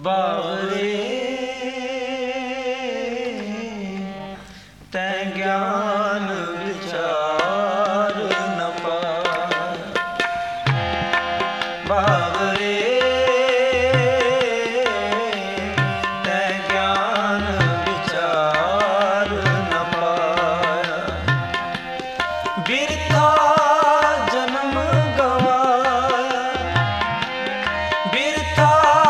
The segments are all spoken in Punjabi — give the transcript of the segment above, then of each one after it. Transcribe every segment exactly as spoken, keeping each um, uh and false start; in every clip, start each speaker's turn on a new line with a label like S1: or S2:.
S1: ਬਾਵਰੇ ਤੈ ਗਿਆਨ ਵਿਚਾਰ ਨ ਪਾਇਆ। ਬਾਵਰੇ ਤੈ ਗਿਆਨ ਵਿਚਾਰ ਨ ਪਾਇਆ। ਬਿਰਥਾ ਜਨਮ ਗਵਾਇਆ, ਬਿਰਥਾ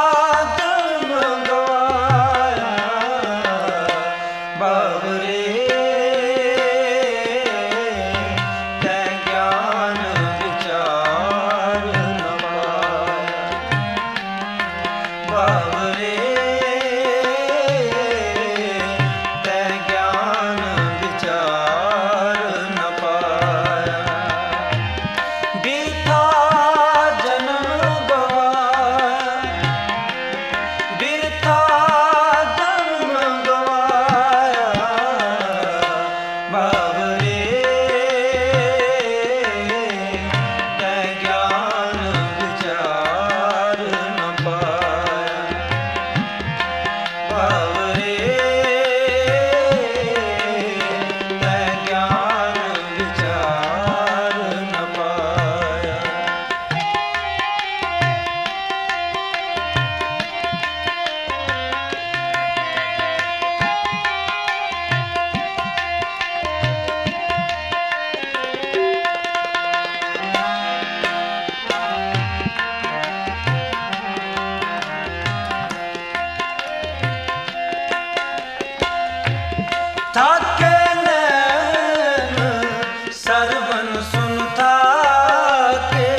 S1: ਥਾਕੇ ਨੈਣ ਸਰਵਨ ਸੁਨ ਥਾਕੇ,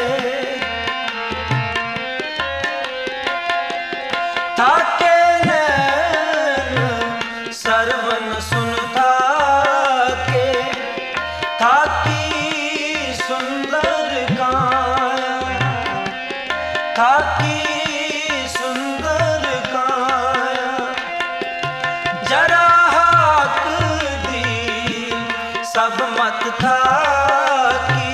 S1: ਥਾਕੇ ਨੈਣ ਸਰਵਨ ਸੁਨ ਥਾਕੇ। ਥਾਕੀ ਸੁੰਦਰ ਕਾਇਆ, ਥਾਕੀ ਸੁੰਦਰ ਕਾਇਆ। ਜਰਾ ਸਭ ਮਤ ਥਾਕੀ,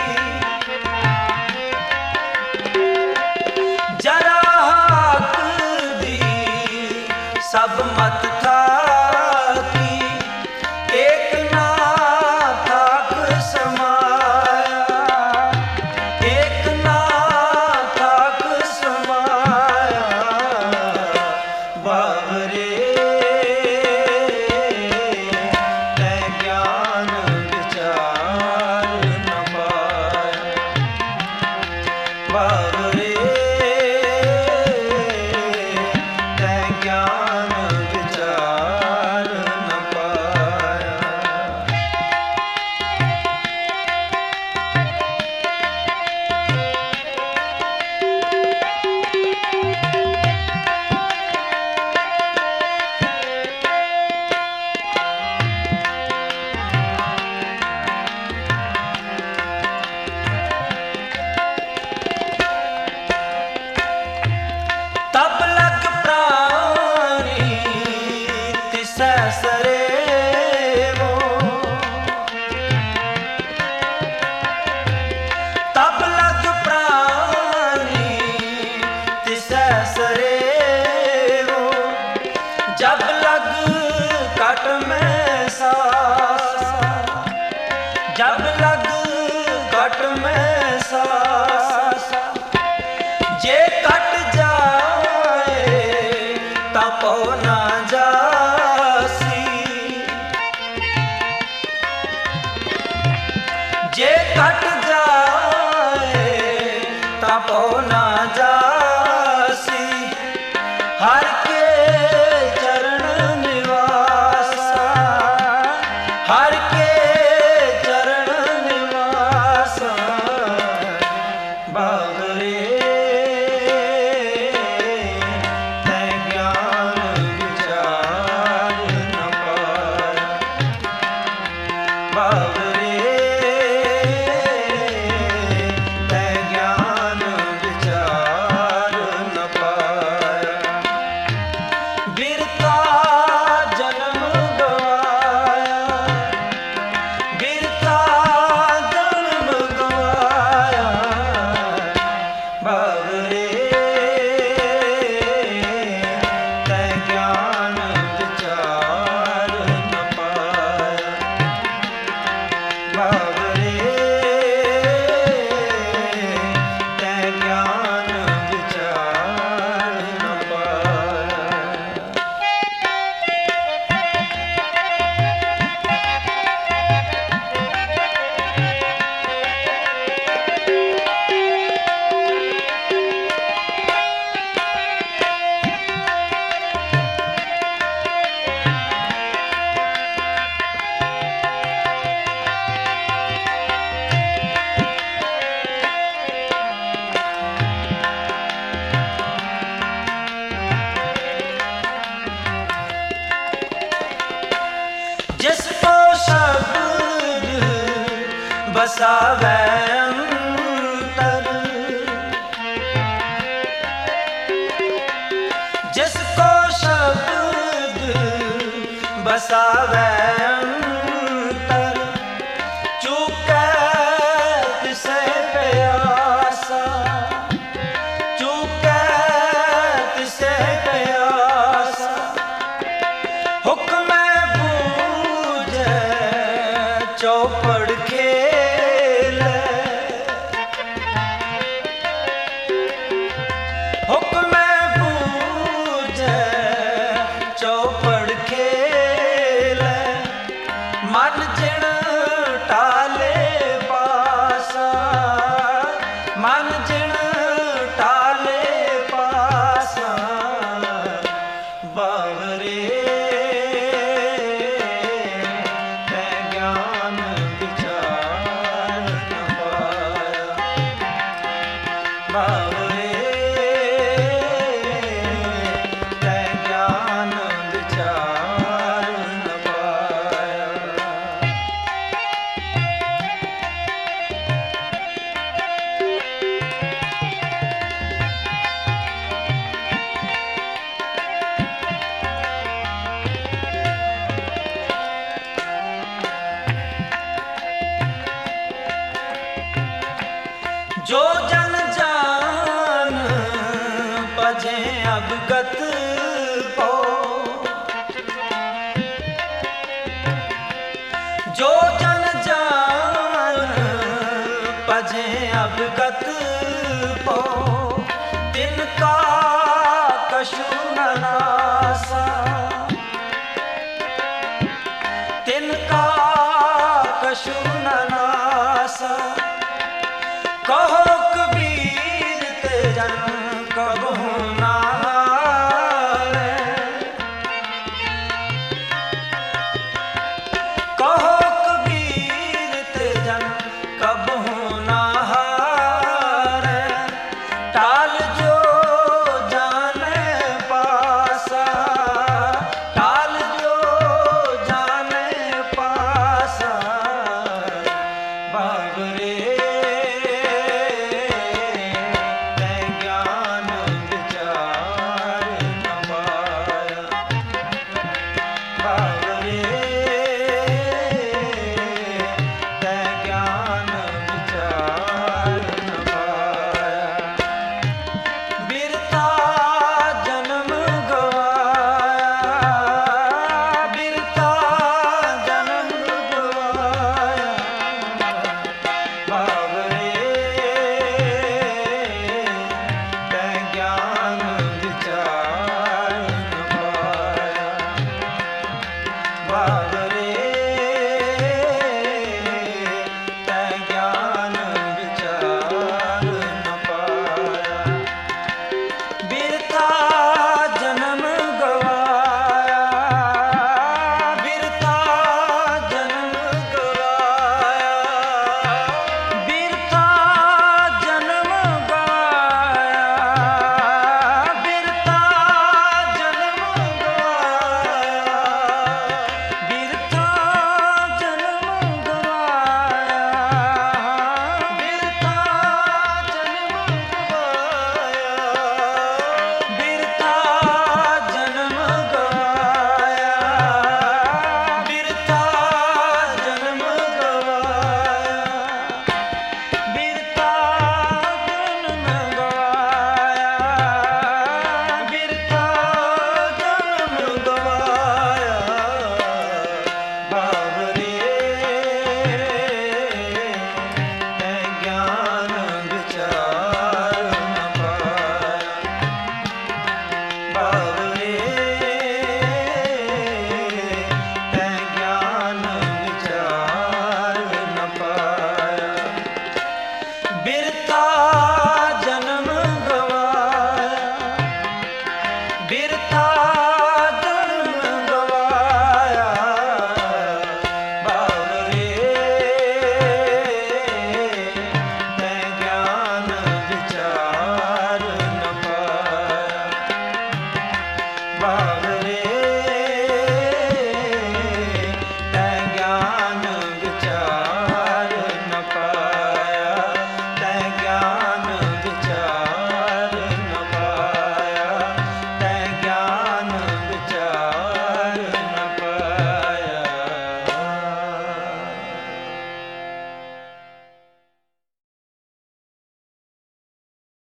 S1: ਜਰਾ ਹਾਕ ਦੀ ਸਭ ਮਤ ਥਾਕੀ। ਏਕ ਨਾ ਥਾਕ ਸਮਾਇਆ, ਏਕ ਨਾ ਥਾਕ ਸਮਾਇਆ। ਬਾਵਰੇ ਬਾਵਰੇ ਤੈ ਗਿਆਨ ਵਿਚਾਰ ਨ ਪਾਇਆ। ਜਬ ਲਗ ਕਟ ਮੈਂ ਸਾਸਾ, ਜਬ ਲਗ ਕਟ ਮੈਂ ਸਾਸਾ। ਜੇ ਕਟ ਜਾਏ ਤਾਂ ਪਉ ਨਾ ਜਾਸੀ, ਜੇ ਕਟ ਜਾਏ ਤਾਂ ਪਉ ਨਾ ਜਾਸੀ। ਹਰ ਕੇ ਚਰਨ ਨਿਵਾਸਾ, ਹਰ ਕੇ ਚਰਨ ਨਿਵਾਸਾ। ਬਾਵਰੇ ਤੈ ਗਿਆਨ ਵਿਚਾਰ ਨ ਪਾਇਆ। ਬਾਵਰੇ ਤੈ ਗਿਆਨ ਵਿਚਾਰ ਨ ਪਾਇਆ। बसावे अंतर, चूकै तिसे प्यासा, चूकै तिसे प्यासा। हुक्म बूझे चौपड़ खेले, हुक्म बूझे चौपड़ खेले। मन जिण टाले पासा, मन जिण टाले पासा। बावरे तै ज्ञान विचार न पाया, बावरे तै ज्ञान विचार न पाया। जो जन जान पजे अवगत पो, जो जन जान पजे अवगत पो। तिनका कछु न